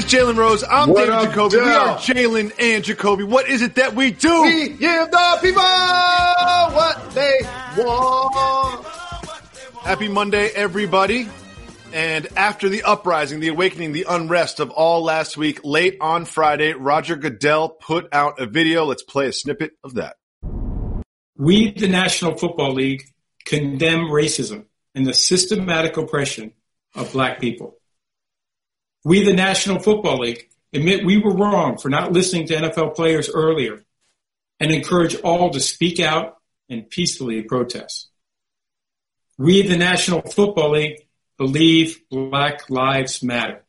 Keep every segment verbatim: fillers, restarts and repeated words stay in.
Jalen Rose. I'm What David up, Jacoby. Dale? We are Jalen and Jacoby. What is it that we do? We give the people what they want. Happy Monday, everybody. And after the uprising, the awakening, the unrest of all last week, late on Friday, Roger Goodell put out a video. Let's play a snippet of that. We, the National Football League, condemn racism and the systematic oppression of black people. We, the National Football League, admit we were wrong for not listening to N F L players earlier and encourage all to speak out and peacefully protest. We, the National Football League, believe Black Lives Matter.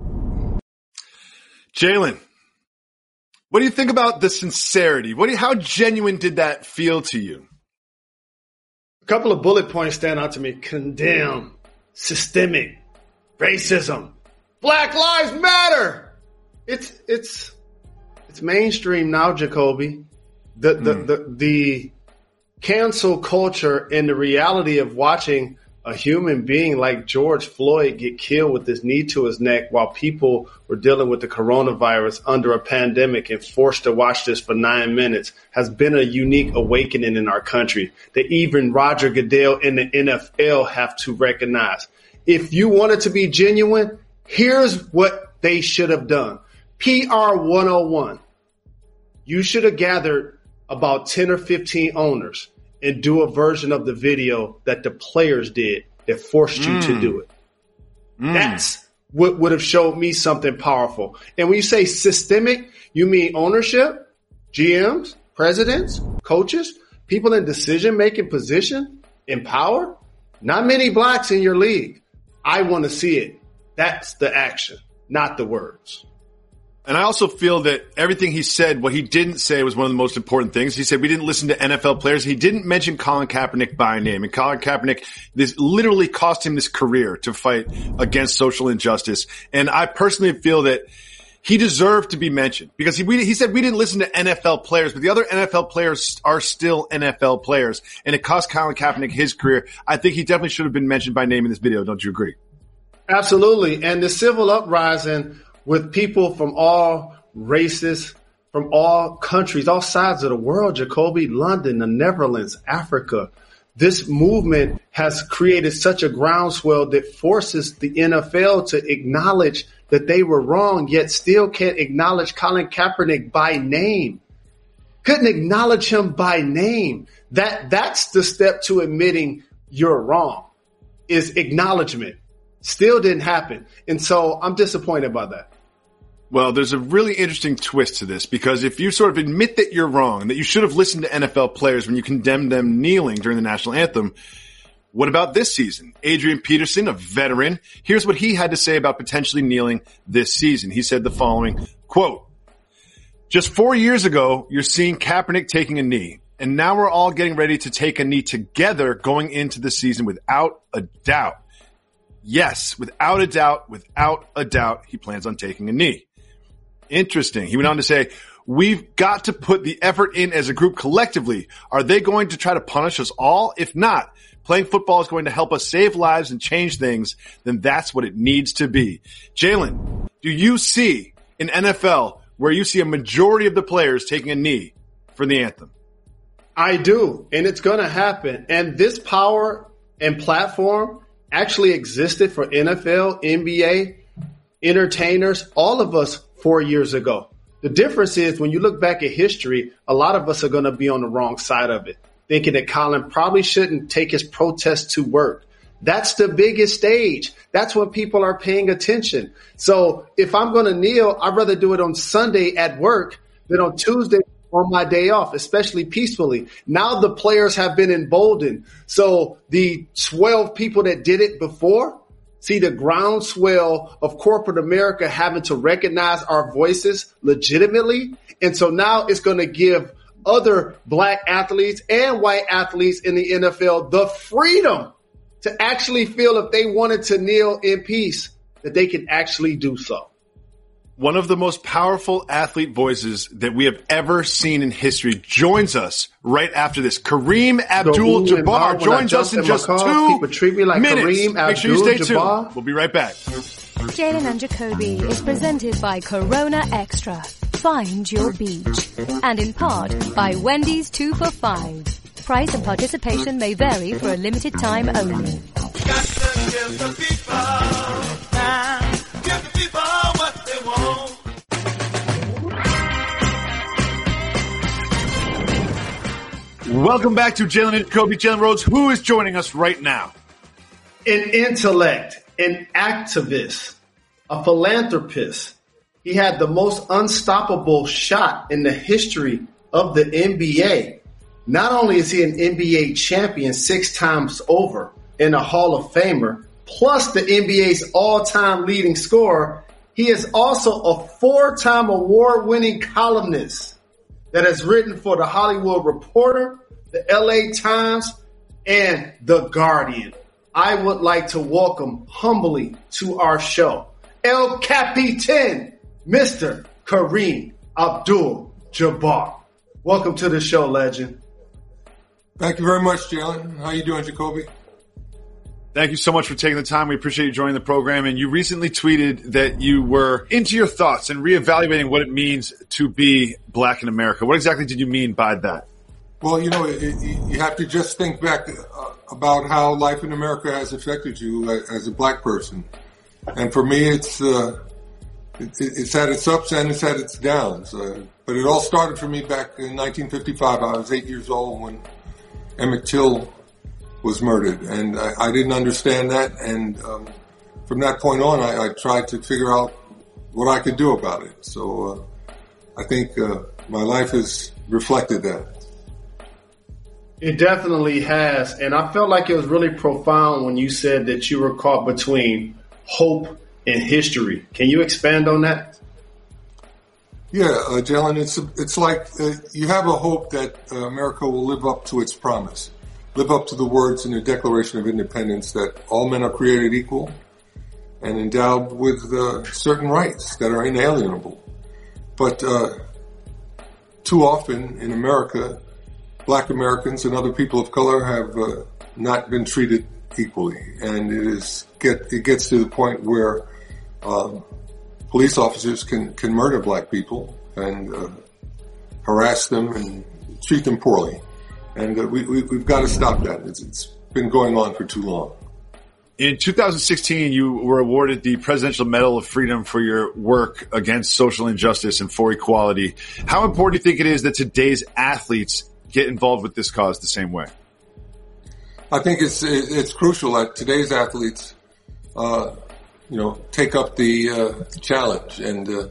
Jalen, what do you think about the sincerity? What do you, how genuine did that feel to you? A couple of bullet points stand out to me. Condemn, systemic, racism, Black Lives Matter. It's it's it's mainstream now, Jacoby. The the mm. the the cancel culture and the reality of watching a human being like George Floyd get killed with this knee to his neck while people were dealing with the coronavirus under a pandemic and forced to watch this for nine minutes has been a unique awakening in our country that even Roger Goodell and the N F L have to recognize. If you wanted to be genuine, here's what they should have done. P R one oh one. You should have gathered about ten or fifteen owners and do a version of the video that the players did that forced you mm. to do it. Mm. That's what would have showed me something powerful. And when you say systemic, you mean ownership, G Ms, presidents, coaches, people in decision-making position, in power. Not many blacks in your league. I want to see it. That's the action, not the words. And I also feel that everything he said, what he didn't say was one of the most important things. He said we didn't listen to N F L players. He didn't mention Colin Kaepernick by name. And Colin Kaepernick, this literally cost him this career to fight against social injustice. And I personally feel that he deserved to be mentioned because he, we, he said we didn't listen to N F L players, but the other N F L players are still N F L players. And it cost Colin Kaepernick his career. I think he definitely should have been mentioned by name in this video. Don't you agree? Absolutely. And the civil uprising with people from all races, from all countries, all sides of the world, Jacoby, London, the Netherlands, Africa. This movement has created such a groundswell that forces the N F L to acknowledge that they were wrong, yet still can't acknowledge Colin Kaepernick by name. Couldn't acknowledge him by name. That that's the step to admitting you're wrong, is acknowledgement. Still didn't happen. And so I'm disappointed by that. Well, there's a really interesting twist to this because if you sort of admit that you're wrong and that you should have listened to N F L players when you condemned them kneeling during the national anthem, what about this season? Adrian Peterson, a veteran, here's what he had to say about potentially kneeling this season. He said the following, quote, "Just four years ago, you're seeing Kaepernick taking a knee, and now we're all getting ready to take a knee together going into the season without a doubt. Yes, without a doubt, without a doubt, he plans on taking a knee." Interesting. He went on to say, "We've got to put the effort in as a group collectively. Are they going to try to punish us all? If not, playing football is going to help us save lives and change things. Then that's what it needs to be." Jalen, do you see an N F L where you see a majority of the players taking a knee for the anthem? I do, and it's going to happen. And this power and platform actually existed for N F L, N B A, entertainers, all of us four years ago. The difference is when you look back at history, a lot of us are going to be on the wrong side of it, thinking that Colin probably shouldn't take his protest to work. That's the biggest stage. That's when people are paying attention. So if I'm going to kneel, I'd rather do it on Sunday at work than on Tuesday on my day off, especially peacefully. Now the players have been emboldened. So the twelve people that did it before see the groundswell of corporate America having to recognize our voices legitimately. And so now it's going to give other black athletes and white athletes in the N F L the freedom to actually feel if they wanted to kneel in peace, that they can actually do so. One of the most powerful athlete voices that we have ever seen in history joins us right after this. Kareem Abdul-Jabbar joins us in just two people treat me like minutes. Kareem Make sure you stay Abdul-Jabbar. tuned. We'll be right back. Jalen and Jacoby is presented by Corona Extra. Find your beach. And in part by Wendy's two for five. Price and participation may vary for a limited time only. Got to give the people time. Give the people what they want. Welcome back to Jalen and Jacoby. Jalen Rhodes, who is joining us right now? An intellect, an activist, a philanthropist. He had the most unstoppable shot in the history of the N B A. Not only is he an N B A champion six times over and a Hall of Famer, plus the N B A's all-time leading scorer, he is also a four-time award-winning columnist that has written for the Hollywood Reporter, the L A Times, and The Guardian. I would like to welcome humbly to our show, El Capitan, Mister Kareem Abdul-Jabbar. Welcome to the show, legend. Thank you very much, Jalen. How you doing, Jacoby? Thank you so much for taking the time. We appreciate you joining the program. And you recently tweeted that you were into your thoughts and reevaluating what it means to be black in America. What exactly did you mean by that? Well, you know, it, it, you have to just think back uh, about how life in America has affected you as a black person. And for me, it's uh, it, it's had its ups and it's had its downs. Uh, but it all started for me back in nineteen fifty-five. I was eight years old when Emmett Till was murdered, and I, I didn't understand that. And um, from that point on, I, I tried to figure out what I could do about it. So uh, I think uh, my life has reflected that. It definitely has. And I felt like it was really profound when you said that you were caught between hope and history. Can you expand on that? Yeah, uh, Jalen, it's, it's like uh, you have a hope that uh, America will live up to its promise, live up to the words in the Declaration of Independence that all men are created equal and endowed with uh, certain rights that are inalienable. But uh, too often in America, black Americans and other people of color have uh, not been treated equally, and it is get it gets to the point where um, police officers can can murder black people and uh, harass them and treat them poorly, and uh, we, we we've got to stop that. It's, it's been going on for too long. In two thousand sixteen, you were awarded the Presidential Medal of Freedom for your work against social injustice and for equality. How important do you think it is that today's athletes get involved with this cause the same way? I think it's it's crucial that today's athletes, uh, you know, take up the uh, challenge and uh,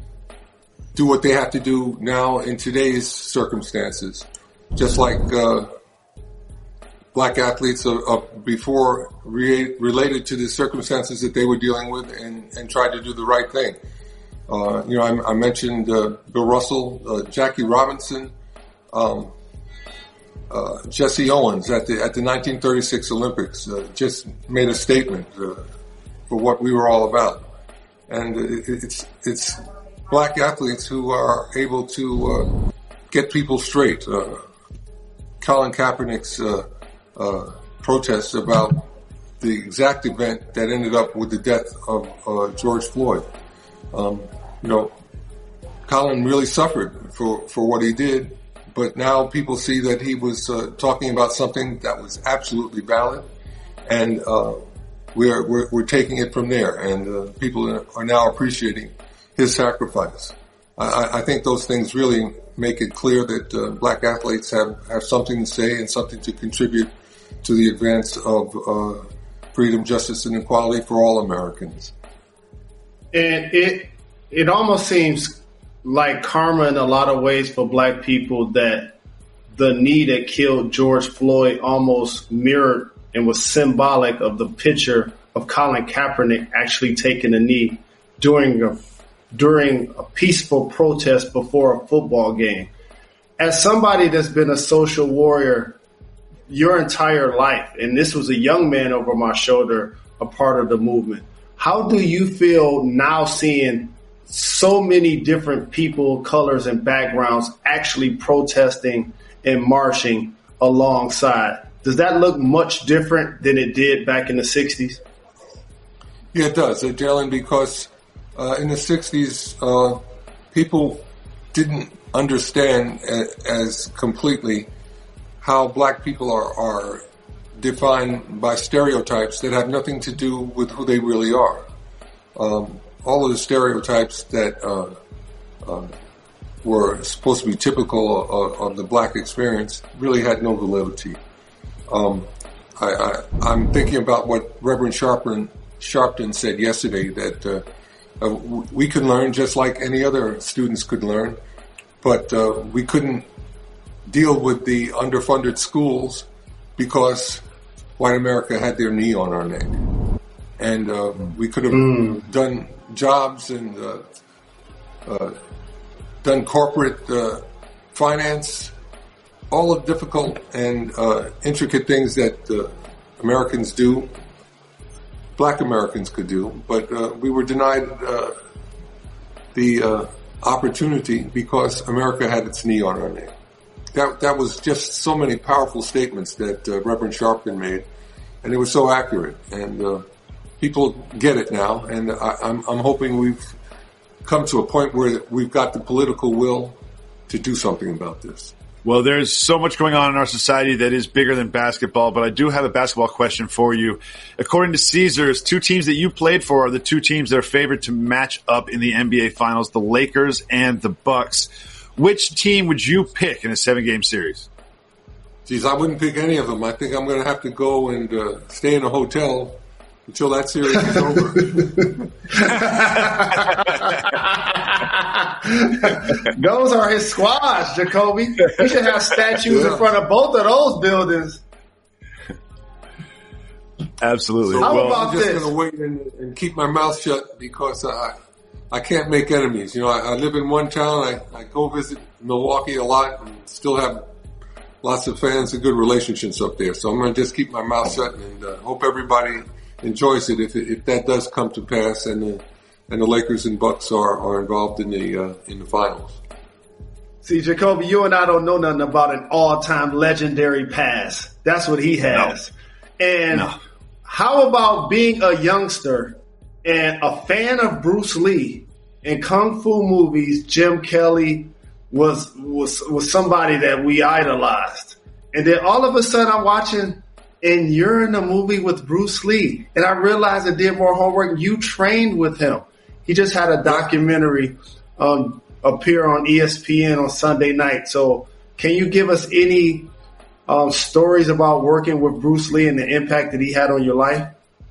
do what they have to do now in today's circumstances. Just like uh, black athletes are, are before re- related to the circumstances that they were dealing with and, and tried to do the right thing. Uh, you know, I, I mentioned uh, Bill Russell, uh, Jackie Robinson. Um, Uh, Jesse Owens at the at the nineteen thirty-six Olympics uh, just made a statement uh, for what we were all about, and it, it's it's black athletes who are able to uh, get people straight. Uh, Colin Kaepernick's uh, uh, protests about the exact event that ended up with the death of uh, George Floyd. Um, you know, Colin really suffered for for what he did. But now people see that he was uh, talking about something that was absolutely valid, and uh, we're, we're we're taking it from there. And uh, people are now appreciating his sacrifice. I, I think those things really make it clear that uh, black athletes have, have something to say and something to contribute to the advance of uh, freedom, justice, and equality for all Americans. And it it almost seems like karma in a lot of ways for black people, that the knee that killed George Floyd almost mirrored and was symbolic of the picture of Colin Kaepernick actually taking a knee during a, during a peaceful protest before a football game. As somebody that's been a social warrior your entire life, and this was a young man over my shoulder, a part of the movement, how do you feel now seeing so many different people, colors, and backgrounds actually protesting and marching alongside? Does that look much different than it did back in the sixties? Yeah, it does, uh, Jalen, because uh, in the sixties, uh, people didn't understand a, as completely how black people are, are defined by stereotypes that have nothing to do with who they really are. Um, all of the stereotypes that uh, uh, were supposed to be typical of, of the black experience really had no validity. Um, I, I, I'm thinking about what Reverend Sharpton, Sharpton said yesterday, that uh, uh, we could learn just like any other students could learn, but uh, we couldn't deal with the underfunded schools because white America had their knee on our neck. And uh, we could have mm. done jobs and uh, uh, done corporate uh, finance, all the difficult and uh, intricate things that uh, Americans do, black Americans could do, but uh, we were denied uh, the uh, opportunity because America had its knee on our neck. That that was just so many powerful statements that uh, Reverend Sharpton made, and it was so accurate. And uh, people get it now, and I, I'm, I'm hoping we've come to a point where we've got the political will to do something about this. Well, there's so much going on in our society that is bigger than basketball, but I do have a basketball question for you. According to Caesars, two teams that you played for are the two teams that are favored to match up in the N B A Finals, the Lakers and the Bucks. Which team would you pick in a seven-game series? Geez, I wouldn't pick any of them. I think I'm going to have to go and uh, stay in a hotel until that series is over. Those are his squads, Jacoby. He should have statues yeah. in front of both of those buildings. Absolutely. So, How well, about I'm just this? going to wait and, and keep my mouth shut because I I can't make enemies. You know, I, I live in one town. I, I go visit Milwaukee a lot and still have lots of fans and good relationships up there. So I'm going to just keep my mouth shut and uh, hope everybody enjoys it if, if that does come to pass and the, and the Lakers and Bucks are, are involved in the uh, in the finals. See, Jacoby, you and I don't know nothing about an all-time legendary pass. That's what he has. No. And no. How about being a youngster and a fan of Bruce Lee and Kung Fu movies? Jim Kelly was was was somebody that we idolized. And then all of a sudden I'm watching and you're in a movie with Bruce Lee. And I realized I did more homework. You trained with him. He just had a documentary um, appear on E S P N on Sunday night. So can you give us any um, stories about working with Bruce Lee and the impact that he had on your life?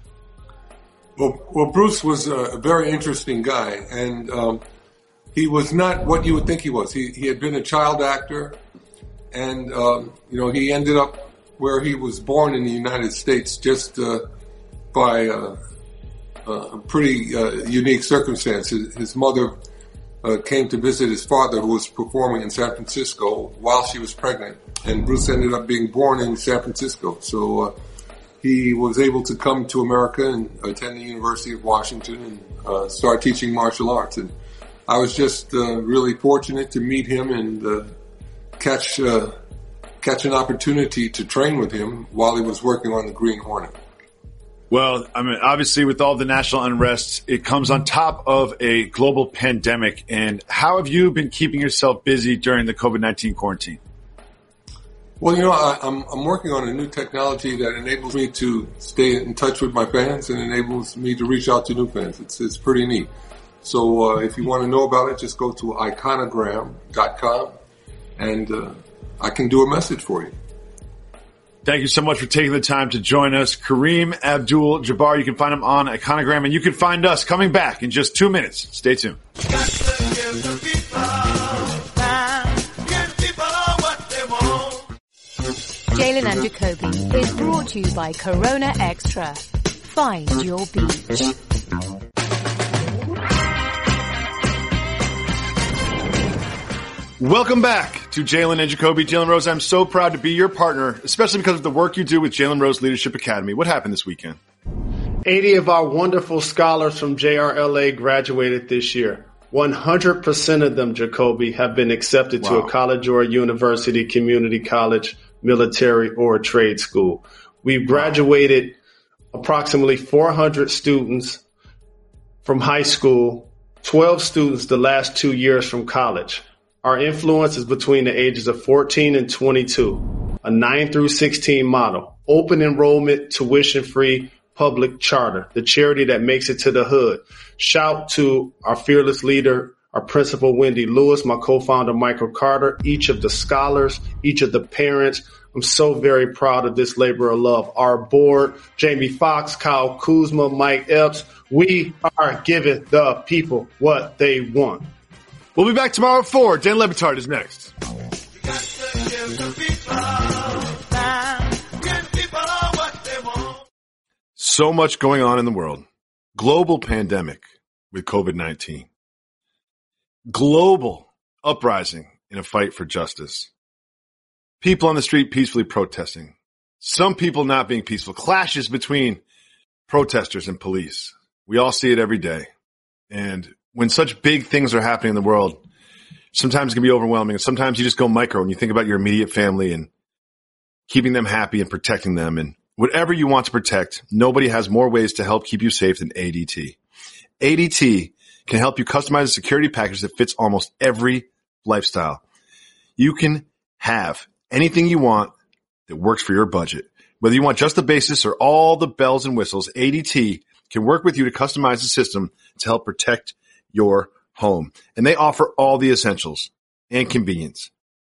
Well, well, Bruce was a very interesting guy, and um, he was not what you would think he was. He he had been a child actor, and um, you know he ended up where he was born in the United States just uh, by uh, a pretty uh, unique circumstance. His, his mother uh, came to visit his father, who was performing in San Francisco while she was pregnant, and Bruce ended up being born in San Francisco. So. Uh, He was able to come to America and attend the University of Washington and uh, start teaching martial arts. And I was just uh, really fortunate to meet him and uh, catch uh, catch an opportunity to train with him while he was working on the Green Hornet. Well, I mean, obviously with all the national unrest, it comes on top of a global pandemic. And how have you been keeping yourself busy during the COVID nineteen quarantine? Well, you know, I, I'm, I'm working on a new technology that enables me to stay in touch with my fans and enables me to reach out to new fans. It's, it's pretty neat. So uh, if you want to know about it, just go to iconogram dot com and uh, I can do a message for you. Thank you so much for taking the time to join us. Kareem Abdul-Jabbar, you can find him on Iconogram, and you can find us coming back in just two minutes. Stay tuned. Jalen and Jacoby is brought to you by Corona Extra. Find your beach. Welcome back to Jalen and Jacoby. Jalen Rose, I'm so proud to be your partner, especially because of the work you do with Jalen Rose Leadership Academy. What happened this weekend? eighty of our wonderful scholars from J R L A graduated this year. one hundred percent of them, Jacoby, have been accepted wow. to a college or a university, community college, military, or a trade school. We've graduated approximately four hundred students from high school, twelve students the last two years from college. Our influence is between the ages of fourteen and twenty-two, a nine through sixteen model, open enrollment, tuition-free public charter, the charity that makes it to the hood. Shout to our fearless leader, our principal, Wendy Lewis, my co-founder, Michael Carter, each of the scholars, each of the parents. I'm so very proud of this labor of love. Our board, Jamie Foxx, Kyle Kuzma, Mike Epps, we are giving the people what they want. We'll be back tomorrow at four. Dan Le Batard is next. So much going on in the world. Global pandemic with COVID nineteen. Global uprising in a fight for justice. People on the street peacefully protesting. Some people not being peaceful. Clashes between protesters and police. We all see it every day. And when such big things are happening in the world, sometimes it can be overwhelming. And sometimes you just go micro and you think about your immediate family and keeping them happy and protecting them. And whatever you want to protect, nobody has more ways to help keep you safe than A D T. A D T can help you customize a security package that fits almost every lifestyle. You can have anything you want that works for your budget. Whether you want just the basis or all the bells and whistles, A D T can work with you to customize the system to help protect your home. And they offer all the essentials and convenience.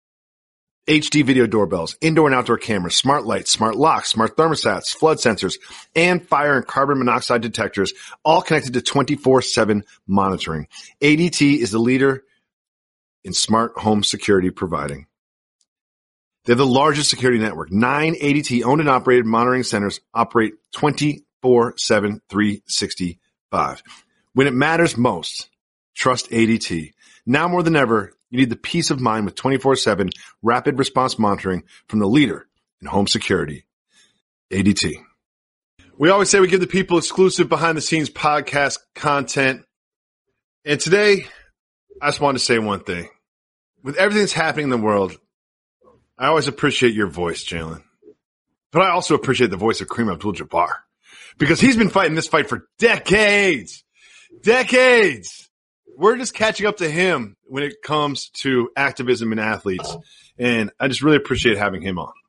H D video doorbells, indoor and outdoor cameras, smart lights, smart locks, smart thermostats, flood sensors, and fire and carbon monoxide detectors, all connected to twenty-four seven monitoring. A D T is the leader in smart home security providing. They're the largest security network. Nine A D T owned and operated monitoring centers operate twenty-four seven, three sixty-five. When it matters most, trust A D T. Now more than ever, you need the peace of mind with twenty-four seven rapid response monitoring from the leader in home security, A D T. We always say we give the people exclusive behind-the-scenes podcast content. And today, I just wanted to say one thing. With everything that's happening in the world, I always appreciate your voice, Jalen. But I also appreciate the voice of Kareem Abdul-Jabbar. Because he's been fighting this fight for decades. Decades. We're just catching up to him when it comes to activism and athletes. And I just really appreciate having him on.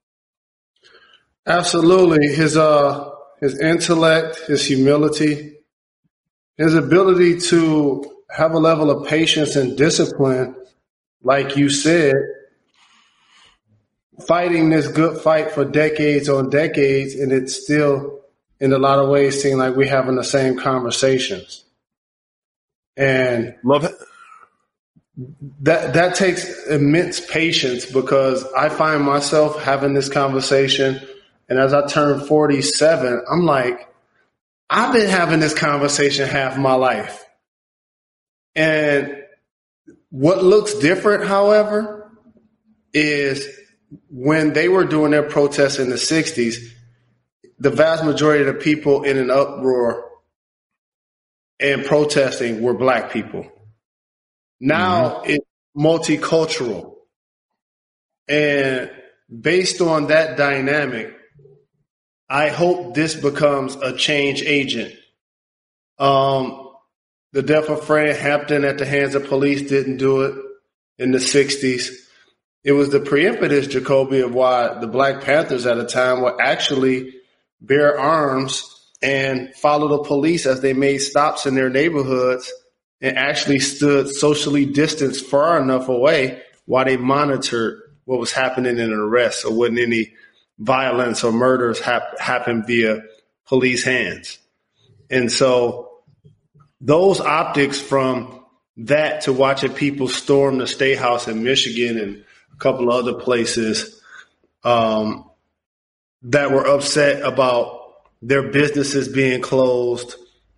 Absolutely. His uh his intellect, his humility, his ability to have a level of patience and discipline, like you said, fighting this good fight for decades on decades, and it still, in a lot of ways, seems like we're having the same conversations. And love it. That that takes immense patience, because I find myself having this conversation, and as I turn forty-seven, I'm like, I've been having this conversation half my life. And what looks different, however, is when they were doing their protests in the sixties, the vast majority of the people in an uproar and protesting were black people. Now mm-hmm. it's multicultural. And based on that dynamic, I hope this becomes a change agent. Um, the death of Fred Hampton at the hands of police didn't do it in the sixties. It was the pre-impetus, Jacoby, of why the Black Panthers at the time would actually bear arms and follow the police as they made stops in their neighborhoods and actually stood socially distanced far enough away while they monitored what was happening in an arrest, so wouldn't any violence or murders hap- happen via police hands. And so those optics from that to watching people storm the State House in Michigan and a couple of other places um, that were upset about their businesses being closed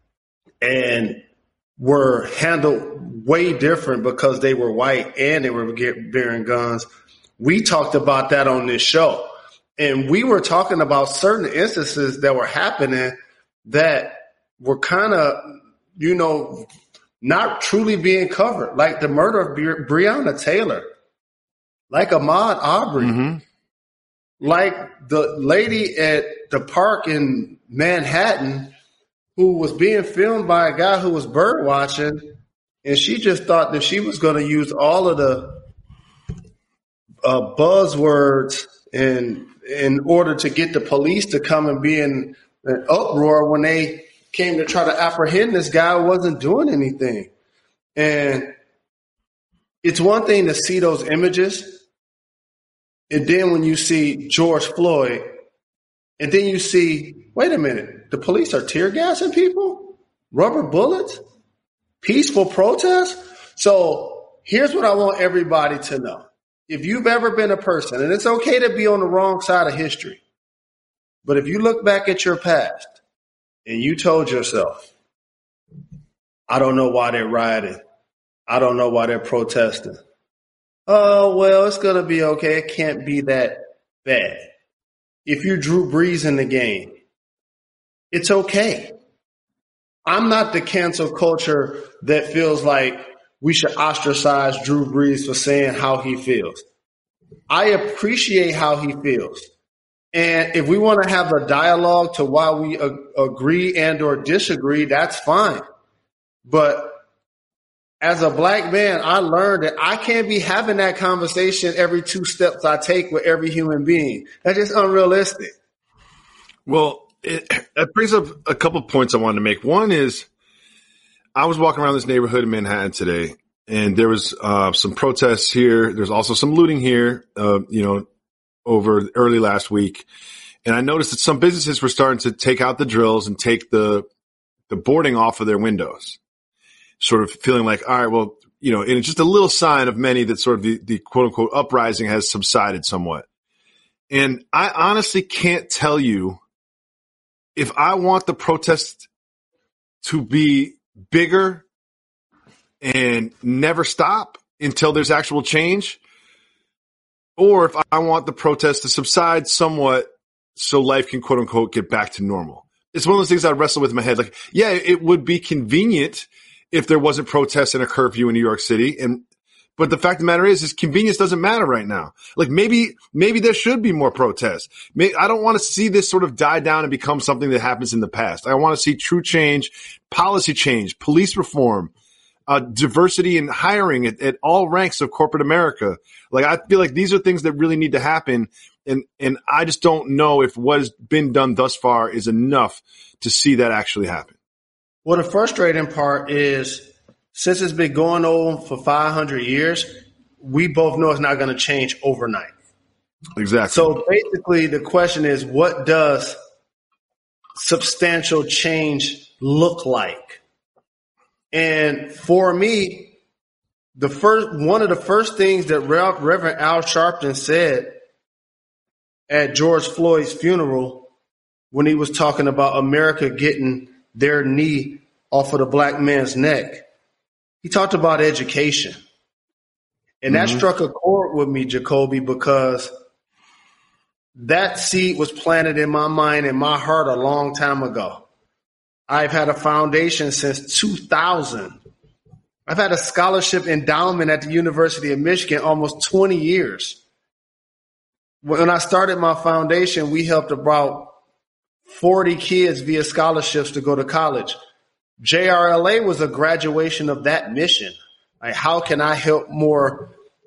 and were handled way different because they were white and they were bearing guns. We talked about that on this show. And we were talking about certain instances that were happening that were kind of, you know, not truly being covered, like the murder of Bre- Breonna Taylor, like Ahmaud Arbery, mm-hmm. like the lady at the park in Manhattan who was being filmed by a guy who was bird watching, and she just thought that she was going to use all of the uh, buzzwords in in order to get the police to come and be in an uproar when they came to try to apprehend this guy who wasn't doing anything. And it's one thing to see those images, and then when you see George Floyd, and then you see, wait a minute, the police are tear gassing people? Rubber bullets? Peaceful protest? So here's what I want everybody to know. If you've ever been a person, and it's okay to be on the wrong side of history, but if you look back at your past and you told yourself, I don't know why they're rioting. I don't know why they're protesting. Oh, well, it's going to be okay. It can't be that bad. If you Drew Brees in the game, it's okay. I'm not the cancel culture that feels like we should ostracize Drew Brees for saying how he feels. I appreciate how he feels. And if we want to have a dialogue to why we a- agree and or disagree, that's fine. But as a black man, I learned that I can't be having that conversation every two steps I take with every human being. That's just unrealistic. Well, it, it brings up a couple points I wanted to make. One is I was walking around this neighborhood in Manhattan today, and there was uh, some protests here. There's also some looting here, uh, you know, over early last week. And I noticed that some businesses were starting to take out the drills and take the the boarding off of their windows, sort of feeling like, all right, well, you know, and it's just a little sign of many that sort of the, the quote unquote uprising has subsided somewhat. And I honestly can't tell you if I want the protest to be bigger and never stop until there's actual change, or if I want the protest to subside somewhat so life can quote unquote get back to normal. It's one of those things I wrestle with in my head. Like, yeah, it would be convenient if there wasn't protests and a curfew in New York City. And, but the fact of the matter is, is convenience doesn't matter right now. Like maybe, maybe there should be more protests. Maybe, I don't want to see this sort of die down and become something that happens in the past. I want to see true change, policy change, police reform, uh, diversity in hiring at, at all ranks of corporate America. Like I feel like these are things that really need to happen. And, and I just don't know if what has been done thus far is enough to see that actually happen. Well, the frustrating part is since it's been going on for five hundred years, we both know it's not going to change overnight. Exactly. So basically the question is, what does substantial change look like? And for me, the first, one of the first things that Reverend Al Sharpton said at George Floyd's funeral when he was talking about America getting their knee off of the black man's neck, he talked about education. And that mm-hmm. struck a chord with me, Jacoby, because that seed was planted in my mind and my heart a long time ago. I've had a foundation since two thousand. I've had a scholarship endowment at the University of Michigan almost twenty years. When I started my foundation, we helped about forty kids via scholarships to go to college. J R L A was a graduation of that mission. Like, how can I help more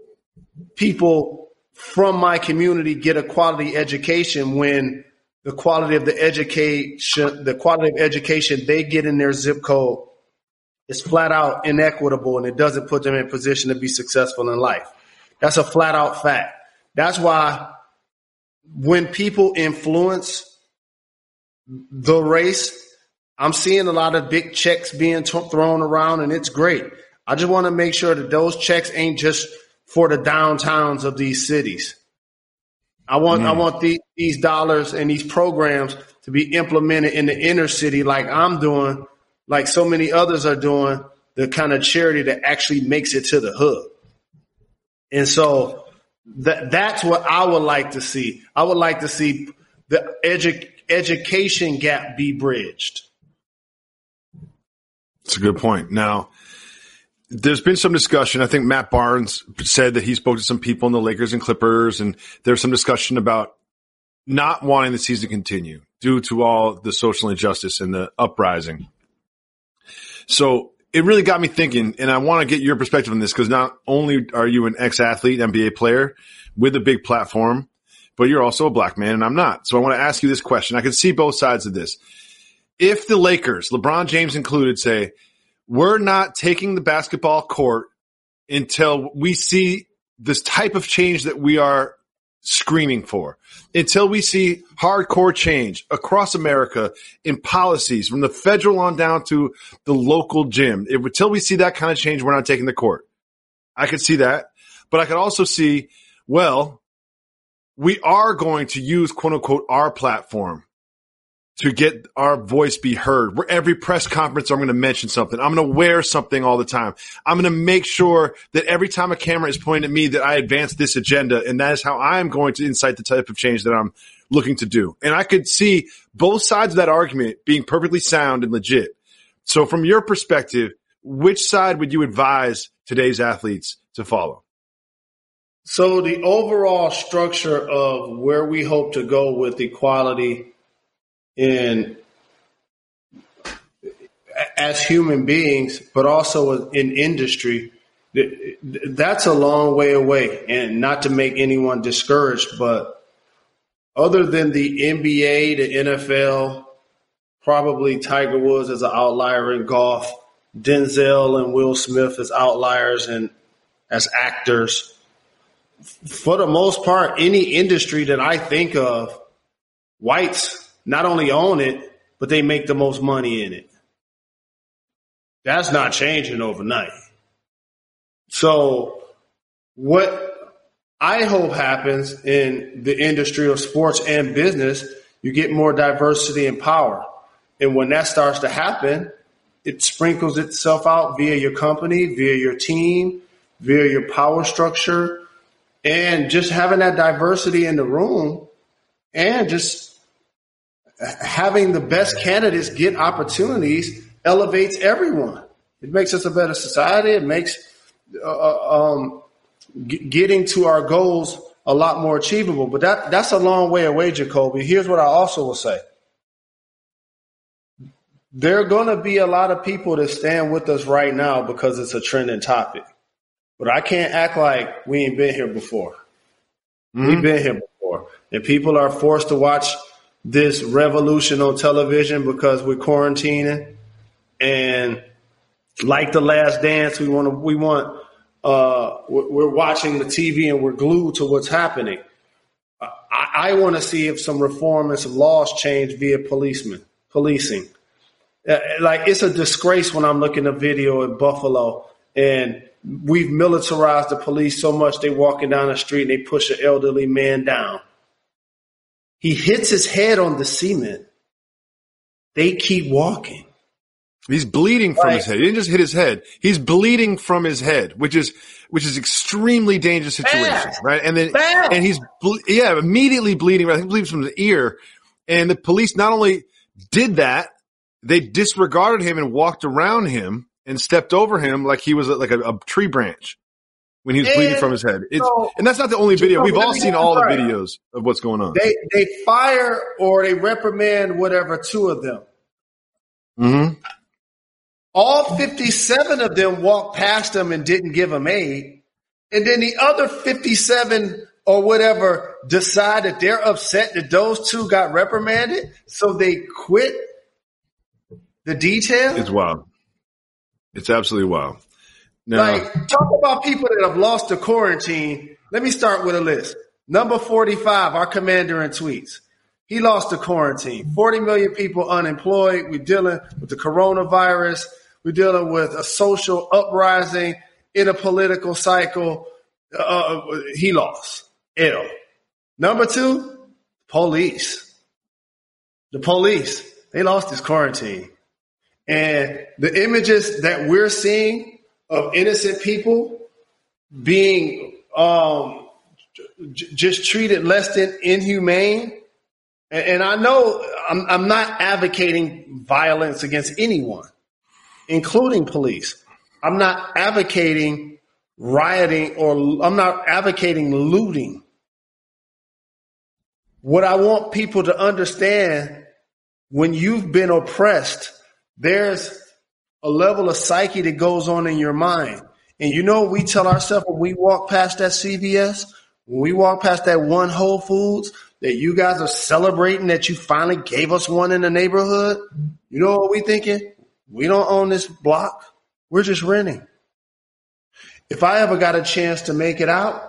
people from my community get a quality education when the quality of the education, the quality of education they get in their zip code is flat out inequitable and it doesn't put them in a position to be successful in life. That's a flat out fact. That's why when people influence the race, I'm seeing a lot of big checks being t- thrown around, and it's great. I just want to make sure that those checks ain't just for the downtowns of these cities. I want mm. I want the, these dollars and these programs to be implemented in the inner city like I'm doing, like so many others are doing, the kind of charity that actually makes it to the hood. And so That that's what I would like to see. I would like to see the edu- education gap be bridged. That's a good point. Now, there's been some discussion. I think Matt Barnes said that he spoke to some people in the Lakers and Clippers, and there's some discussion about not wanting the season to continue due to all the social injustice and the uprising. So it really got me thinking, and I want to get your perspective on this because not only are you an ex-athlete, N B A player with a big platform, but you're also a black man, and I'm not. So I want to ask you this question. I can see both sides of this. If the Lakers, LeBron James included, say, we're not taking the basketball court until we see this type of change that we are screaming for, until we see hardcore change across America in policies from the federal on down to the local gym. If, until we see that kind of change, we're not taking the court. I could see that. But I could also see, well, we are going to use, quote unquote, our platform to get our voice be heard. Where every press conference, I'm going to mention something. I'm going to wear something all the time. I'm going to make sure that every time a camera is pointed at me that I advance this agenda, and that is how I'm going to incite the type of change that I'm looking to do. And I could see both sides of that argument being perfectly sound and legit. So from your perspective, which side would you advise today's athletes to follow? So the overall structure of where we hope to go with equality in as human beings, but also in industry, that's a long way away. And not to make anyone discouraged, but other than the N B A, the N F L, probably Tiger Woods as an outlier in golf, Denzel and Will Smith as outliers and as actors. For the most part, any industry that I think of, whites not only own it, but they make the most money in it. That's not changing overnight. So what I hope happens in the industry of sports and business, you get more diversity and power. And when that starts to happen, it sprinkles itself out via your company, via your team, via your power structure, and just having that diversity in the room and just having the best candidates get opportunities elevates everyone. It makes us a better society. It makes uh, um, g- getting to our goals a lot more achievable. But that that's a long way away, Jacoby. Here's what I also will say. There are going to be a lot of people that stand with us right now because it's a trending topic. But I can't act like we ain't been here before. Mm-hmm. We've been here before. And people are forced to watch this revolution on television because we're quarantining. And like The Last Dance, we want to, we want, uh, we're watching the T V and we're glued to what's happening. I, I want to see if some reform and some laws change via policemen, policing. Uh, like, it's a disgrace when I'm looking at video in Buffalo and we've militarized the police so much they walking down the street and they push an elderly man down. He hits his head on the cement. They keep walking. He's bleeding from right. his head. He didn't just hit his head. He's bleeding from his head, which is which is extremely dangerous situation, Bad. right? And then Bad. and he's ble- yeah immediately bleeding. I think he bleeds from the ear. And the police not only did that, they disregarded him and walked around him and stepped over him like he was a, like a, a tree branch when he was and bleeding from his head. It's, so, and that's not the only video. We've all seen all the videos of what's going on. They they fire or they reprimand whatever two of them. Mm-hmm. All fifty-seven of them walked past him and didn't give him aid. And then the other fifty-seven or whatever decide that they're upset that those two got reprimanded, so they quit the detail. It's wild. It's absolutely wild. Now, like, talk about people that have lost the quarantine. Let me start with a list. Number forty-five, our commander in tweets. He lost the quarantine. forty million people unemployed. We're dealing with the coronavirus. We're dealing with a social uprising in a political cycle. Uh, he lost. L. Number two, police. The police. They lost his quarantine. And the images that we're seeing of innocent people being um, j- just treated less than inhumane. And, and I know I'm, I'm not advocating violence against anyone, including police. I'm not advocating rioting or I'm not advocating looting. What I want people to understand when you've been oppressed, there's a level of psyche that goes on in your mind. And you know, we tell ourselves when we walk past that C V S, when we walk past that one Whole Foods, that you guys are celebrating that you finally gave us one in the neighborhood. You know what we thinking? We don't own this block. We're just renting. If I ever got a chance to make it out,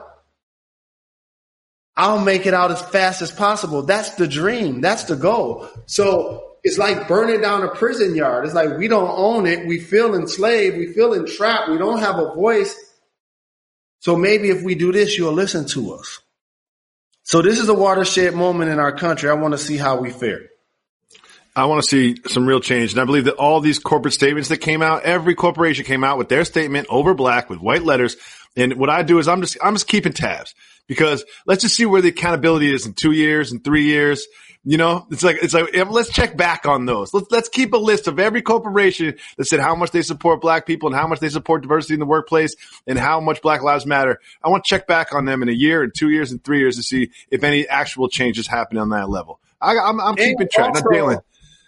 I'll make it out as fast as possible. That's the dream. That's the goal. So it's like burning down a prison yard. It's like we don't own it. We feel enslaved. We feel entrapped. We don't have a voice. So maybe if we do this, you'll listen to us. So this is a watershed moment in our country. I want to see how we fare. I want to see some real change. And I believe that all these corporate statements that came out, every corporation came out with their statement over black with white letters. And what I do is I'm just, I'm just keeping tabs because let's just see where the accountability is in two years and three years. You know, it's like, it's like, let's check back on those. Let's, let's keep a list of every corporation that said how much they support black people and how much they support diversity in the workplace and how much Black Lives Matter. I want to check back on them in a year and two years and three years to see if any actual changes happen on that level. I, I'm, I'm keeping track. Now, Jalen,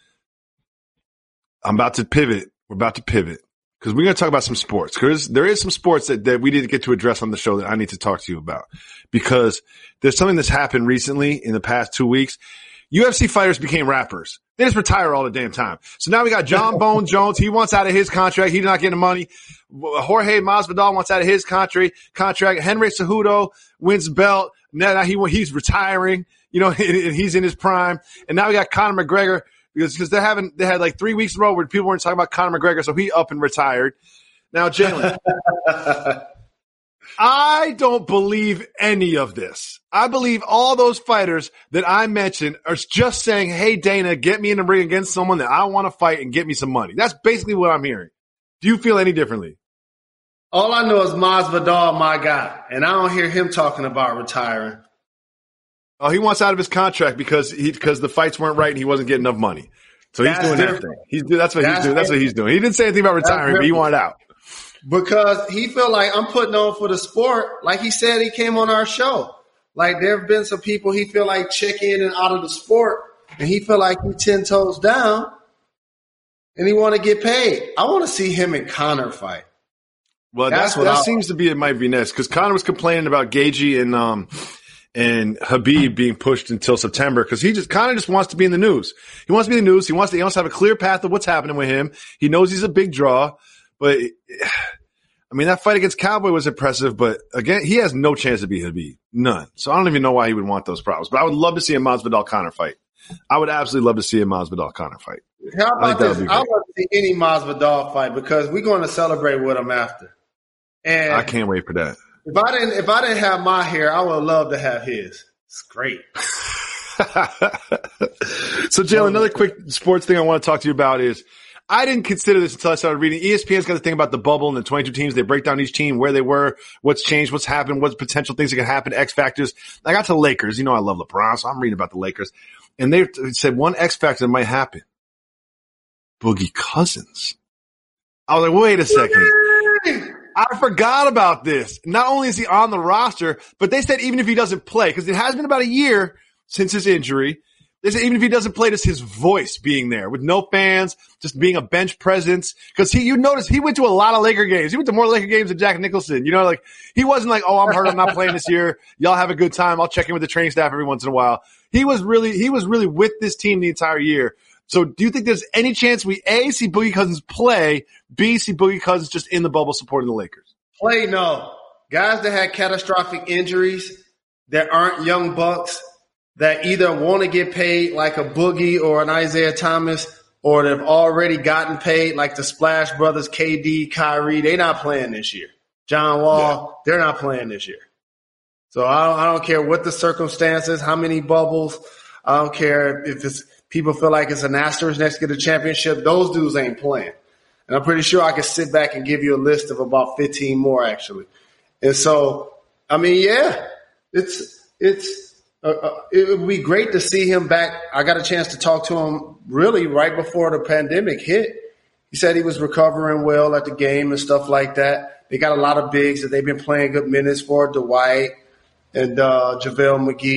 I'm about to pivot. We're about to pivot because we're going to talk about some sports because there is some sports that, that we didn't get to address on the show that I need to talk to you about because there's something that's happened recently in the past two weeks. U F C fighters became rappers. They just retire all the damn time. So now we got John Bone Jones. He wants out of his contract. He's not getting money. Jorge Masvidal wants out of his country contract. Henry Cejudo wins belt. Now he he's retiring. You know, and he's in his prime. And now we got Conor McGregor because because they haven't they had like three weeks in a row where people weren't talking about Conor McGregor, so he up and retired. Now, Jalen. I don't believe any of this. I believe all those fighters that I mentioned are just saying, hey, Dana, get me in the ring against someone that I want to fight and get me some money. That's basically what I'm hearing. Do you feel any differently? All I know is Masvidal, my guy, and I don't hear him talking about retiring. Oh, he wants out of his contract because he because the fights weren't right and he wasn't getting enough money. So he's That's doing different. that thing. He's that's what That's he's doing. That's what he's doing. He didn't say anything about retiring, but he wanted out. Because he feel like I'm putting on for the sport. Like he said, he came on our show. Like there have been some people he feel like check in and out of the sport, and he feel like he ten toes down, and he want to get paid. I want to see him and Conor fight. Well, that's, that's what that I, seems to be it might be next because Conor was complaining about Gaethje and um and Khabib being pushed until September because he just Conor just wants to be in the news. He wants to be in the news. He wants to. He wants to have a clear path of what's happening with him. He knows he's a big draw. But, I mean, that fight against Cowboy was impressive, but again, he has no chance to beat Khabib. None. So I don't even know why he would want those problems. But I would love to see a Masvidal-Conor fight. I would absolutely love to see a Masvidal-Conor fight. How about this? I would love to see any Masvidal fight because we're going to celebrate with him after. And I can't wait for that. If I didn't, if I didn't have my hair, I would love to have his. It's great. So, Jalen, another quick sports thing I want to talk to you about is I didn't consider this until I started reading. E S P N's got the thing about the bubble and the twenty-two teams. They break down each team, where they were, what's changed, what's happened, what's potential things that can happen, X factors. I got to the Lakers. You know I love LeBron, so I'm reading about the Lakers. And they said one X factor that might happen. Boogie Cousins. I was like, wait a second. I forgot about this. Not only is he on the roster, but they said even if he doesn't play, because it has been about a year since his injury, they said even if he doesn't play, just his voice being there with no fans, just being a bench presence. Because he, you notice he went to a lot of Laker games. He went to more Laker games than Jack Nicholson. You know, like he wasn't like, oh, I'm hurt, I'm not playing this year. Y'all have a good time. I'll check in with the training staff every once in a while. He was really, he was really with this team the entire year. So do you think there's any chance we A, see Boogie Cousins play, B, see Boogie Cousins just in the bubble supporting the Lakers? Play, no. Guys that had catastrophic injuries that aren't young bucks that either want to get paid like a Boogie or an Isaiah Thomas or they've already gotten paid like the Splash Brothers, K D, Kyrie, they're not playing this year. John Wall, yeah. They're not playing this year. So I don't, I don't care what the circumstances, how many bubbles. I don't care if it's people feel like it's an asterisk next to the championship. Those dudes ain't playing. And I'm pretty sure I can sit back and give you a list of about fifteen more, actually. And so, I mean, yeah, it's it's uh, uh, it would be great to see him back. I got a chance to talk to him really right before the pandemic hit. He said he was recovering well at the game and stuff like that. They got a lot of bigs that they've been playing good minutes for, Dwight and uh, JaVale McGee.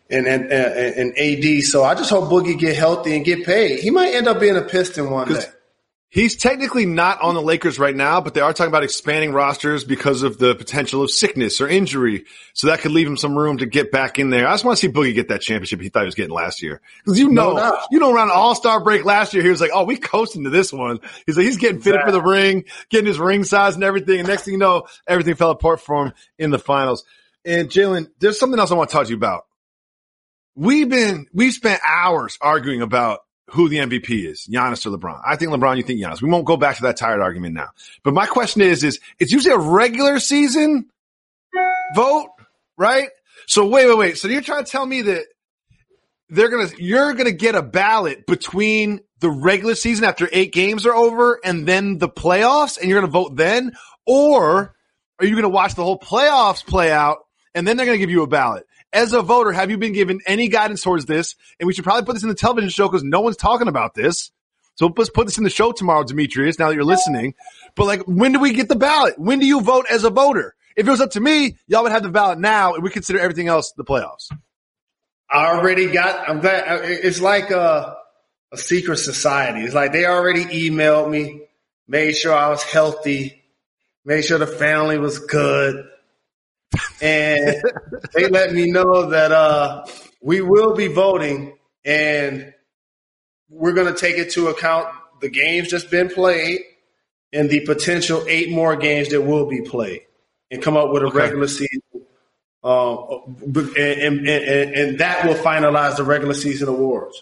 and and, and and A D. So I just hope Boogie get healthy and get paid. He might end up being a Piston one day. He's technically not on the Lakers right now, but they are talking about expanding rosters because of the potential of sickness or injury. So that could leave him some room to get back in there. I just want to see Boogie get that championship he thought he was getting last year. Because you know, no, you know, around the All-Star break last year, he was like, oh, we coasting to this one. He's like, he's getting fitted for the ring, getting his ring size and everything. And next thing you know, everything fell apart for him in the finals. And Jalen, there's something else I want to talk to you about. We've been, we've spent hours arguing about who the M V P is, Giannis or LeBron. I think LeBron, you think Giannis. We won't go back to that tired argument now. But my question is, is it's usually a regular season vote, right? So wait, wait, wait. So you're trying to tell me that they're going to, you're going to get a ballot between the regular season after eight games are over and then the playoffs and you're going to vote then? Or are you going to watch the whole playoffs play out and then they're going to give you a ballot? As a voter, have you been given any guidance towards this? And we should probably put this in the television show because no one's talking about this. So let's put this in the show tomorrow, Demetrius, now that you're listening. But like, when do we get the ballot? When do you vote as a voter? If it was up to me, y'all would have the ballot now and we consider everything else the playoffs. I already got, I'm glad, it's like a, a secret society. It's like they already emailed me, made sure I was healthy, made sure the family was good. And they let me know that uh, we will be voting and we're going to take into account the games that's been played and the potential eight more games that will be played and come up with a okay. regular season. Uh, and, and, and, and that will finalize the regular season awards.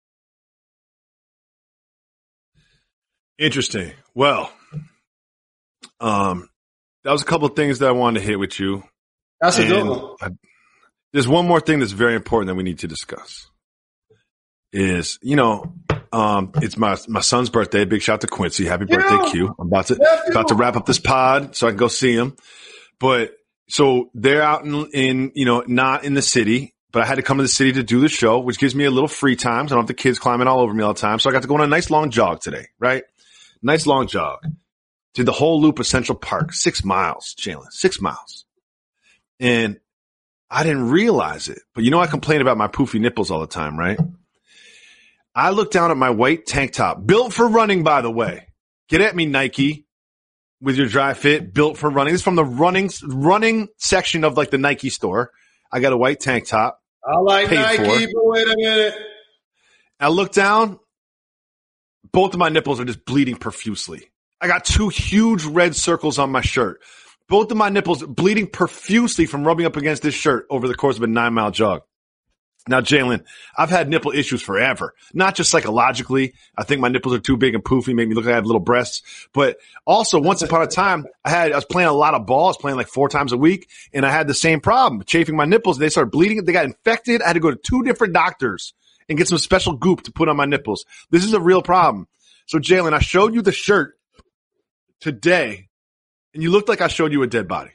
Interesting. Well, um, that was a couple of things that I wanted to hit with you. That's a good one. I, there's one more thing that's very important that we need to discuss. Is, you know, um, it's my my son's birthday. Big shout out to Quincy. Happy yeah. birthday, Q. I'm about to yeah, about to wrap up this pod so I can go see him. But so they're out in, in you know not in the city, but I had to come to the city to do the show, which gives me a little free time. So I don't have the kids climbing all over me all the time. So I got to go on a nice long jog today, right? Nice long jog. Did the whole loop of Central Park, six miles, Jalen, six miles. And I didn't realize it, but you know I complain about my poofy nipples all the time, right? I looked down at my white tank top, built for running, by the way. Get at me, Nike, with your dry fit, built for running. This is from the running running section of like the Nike store. I got a white tank top. I like Nike, but wait a minute. I look down, both of my nipples are just bleeding profusely. I got two huge red circles on my shirt. Both of my nipples bleeding profusely from rubbing up against this shirt over the course of a nine-mile jog. Now, Jalen, I've had nipple issues forever, not just psychologically. I think my nipples are too big and poofy, make me look like I have little breasts. But also, once upon a time, I had I was playing a lot of ball. I was playing like four times a week, and I had the same problem, chafing my nipples. They started bleeding. They got infected. I had to go to two different doctors and get some special goop to put on my nipples. This is a real problem. So, Jalen, I showed you the shirt today. And you looked like I showed you a dead body.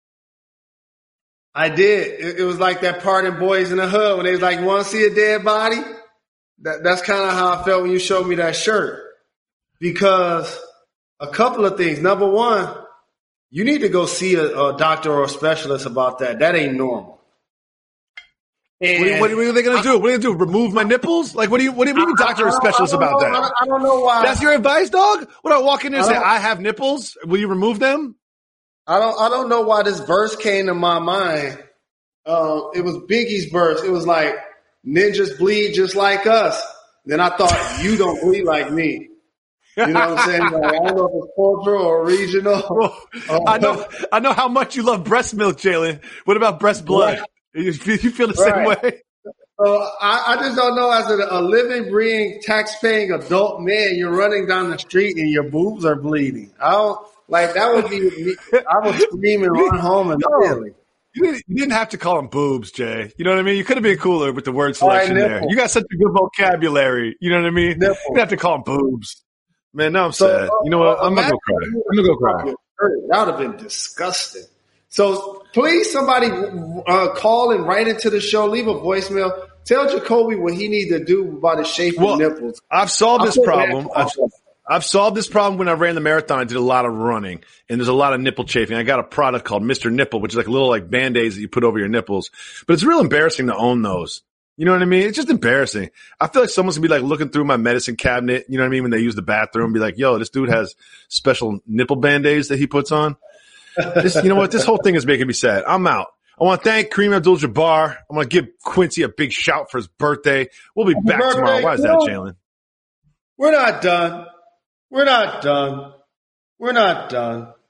I did. It, it was like that part in Boys in the Hood when they was like, you want to see a dead body? That, that's kind of how I felt when you showed me that shirt. Because a couple of things. Number one, you need to go see a, a doctor or a specialist about that. That ain't normal. And what, what, what are they going to do? What are they going to do? Remove my nipples? Like, what do you, what do you mean doctor or specialist about know, that? I, I don't know why. That's your advice, dog? What do I walk in there and say, I have nipples? Will you remove them? I don't, I don't know why this verse came to my mind. Uh, it was Biggie's verse. It was like, ninjas bleed just like us. Then I thought, you don't bleed like me. You know what I'm saying? Like, I don't know if it's cultural or regional. Well, uh, I know, I know how much you love breast milk, Jalen. What about breast blood? Right. You feel, you feel the right. same way? So I, I just don't know. As a, a living, breathing, tax-paying adult man, you're running down the street and your boobs are bleeding. I don't like that. Would be me. I would scream and run home immediately. You didn't, you didn't have to call them boobs, Jay. You know what I mean? You could have been cooler with the word selection right, there. You got such a good vocabulary. You know what I mean? Nipple. You didn't have to call them boobs. Man, now I'm so, sad. Uh, you know what? I'm going to go cry. I'm going to go cry. That would have been disgusting. So please, somebody uh, call and write into the show. Leave a voicemail. Tell Jacoby what he needs to do about his shaping well, nipples. I've solved this problem. I've, I've solved this problem when I ran the marathon. I did a lot of running, and there's a lot of nipple chafing. I got a product called Mister Nipple, which is like a little like Band-Aids that you put over your nipples. But it's real embarrassing to own those. You know what I mean? It's just embarrassing. I feel like someone's gonna be like looking through my medicine cabinet, you know what I mean, when they use the bathroom, be like, yo, this dude has special nipple Band-Aids that he puts on. This, you know what? This whole thing is making me sad. I'm out. I want to thank Kareem Abdul-Jabbar. I'm going to give Quincy a big shout for his birthday. We'll be Happy back birthday, tomorrow. Why is that, Jalen? We're not done. We're not done. We're not done.